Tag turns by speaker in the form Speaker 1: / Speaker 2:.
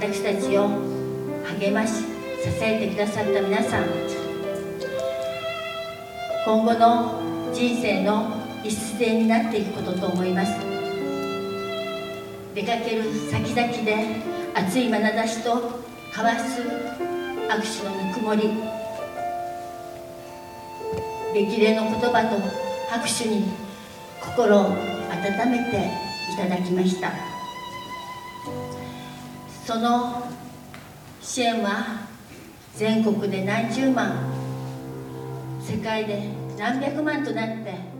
Speaker 1: 私たちを励まし支えてくださった皆さん、今後の人生の礎になっていくことと思います。出かける先々で熱い眼差しと交わす握手のぬくもり、激励の言葉と拍手に心を温めていただきました。その支援は全国で何十万、世界で何百万となって